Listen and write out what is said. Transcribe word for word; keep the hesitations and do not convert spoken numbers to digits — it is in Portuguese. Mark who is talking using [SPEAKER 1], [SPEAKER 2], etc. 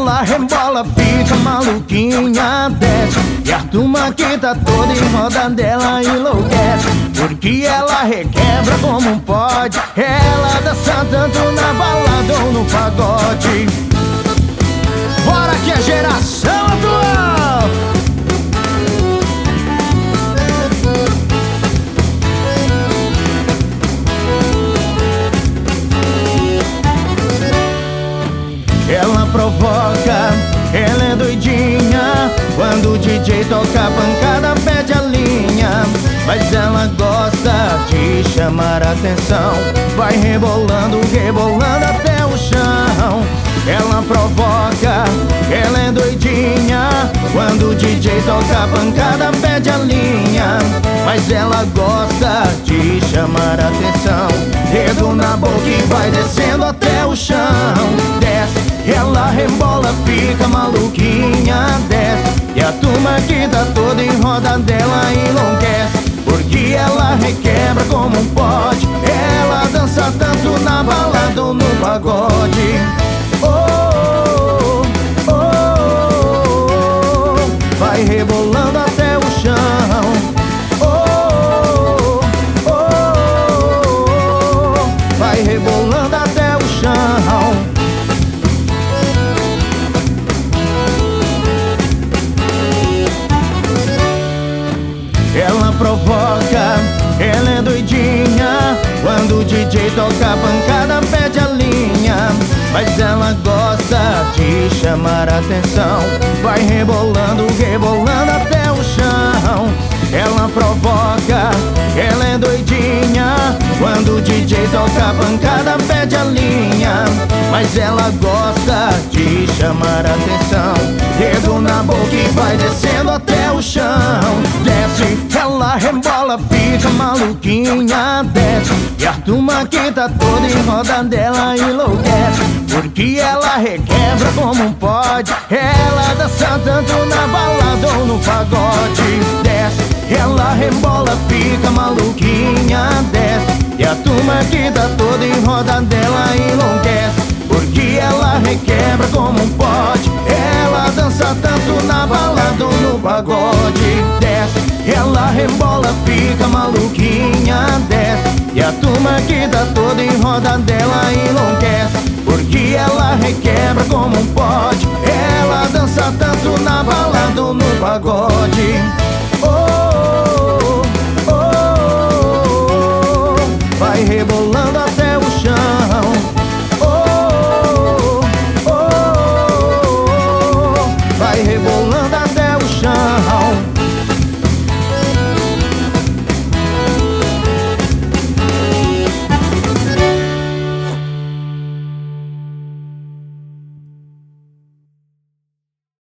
[SPEAKER 1] Ela rebola, fica maluquinha, desce, e a turma que tá toda em roda dela enlouquece, porque ela requebra como pode. Ela dança tanto na balada ou no pagode. Bora que é geração atual. Ela provoca, ela é doidinha. Quando o D J toca a pancada, pede a linha. Mas ela gosta de chamar a atenção. Vai rebolando, rebolando até o chão. Ela provoca, ela é doidinha. Quando o D J toca a pancada, pede a linha. Mas ela gosta de chamar a atenção. Dedo na boca e vai descendo até o chão. Desce, ela rebola, fica maluquinha, desce, e a turma que tá toda em roda dela enlouquece, porque ela requebra como pode. Ela dança tanto na balada ou no pagode. Oh, oh, oh, oh, vai rebolando até o chão. Oh, oh, oh, oh, vai rebolando até o chão. Ela provoca, ela é doidinha. Quando o D J toca a pancada, pede a linha. Mas ela gosta de chamar a atenção. Vai rebolando, rebolando até o chão. Ela provoca, ela é doidinha. Quando o D J toca a pancada, pede a linha. Mas ela gosta de chamar a atenção. Dedo na boca e vai descendo até o chão. Desce, ela rebola, fica maluquinha, desce, e a turma que tá toda em roda dela enlouquece, porque ela requebra como pode. Ela dança tanto na balada ou no pagode. Desce, ela rebola, fica maluquinha, desce, e a turma que tá toda em roda dela enlouquece, porque ela requebra como pode. Ela dança tanto na balada ou no pagode. Desce, ela rebola, fica maluquinha, desce, e a turma que tá toda em roda dela enlouquece, porque ela requebra como pode. Ela dança tanto na balada ou no pagode. Oh,